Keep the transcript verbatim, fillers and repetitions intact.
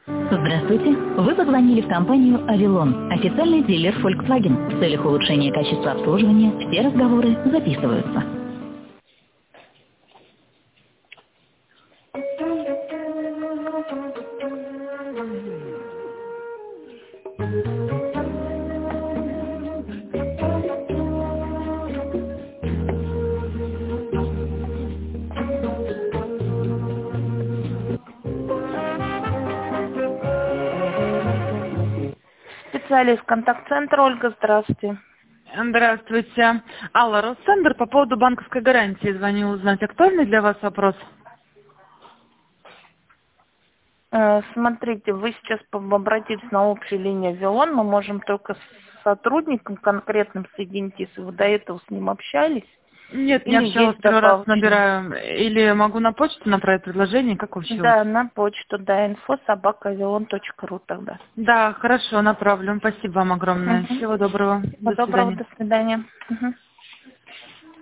Здравствуйте. Вы позвонили в компанию «Авилон», официальный дилер Volkswagen. В целях улучшения качества обслуживания все разговоры записываются. Специалист контакт-центра Ольга, здравствуйте. Здравствуйте. Алла, Росцентр, по поводу банковской гарантии звоню узнать. Актуальный для вас вопрос? Э, Смотрите, вы сейчас по- обратитесь на общую линию Вион. Мы можем только с сотрудником конкретным соединить, если вы до этого с ним общались. Нет, не Или общалась, есть первый раз добавочный. набираю. Или могу на почту направить предложение, как вообще? Да, на почту, да, инфо собака авион точка ру тогда. Да, хорошо, направлю. Спасибо вам огромное. Мгм. Всего доброго. Всего До доброго, свидания. до свидания. Мгм.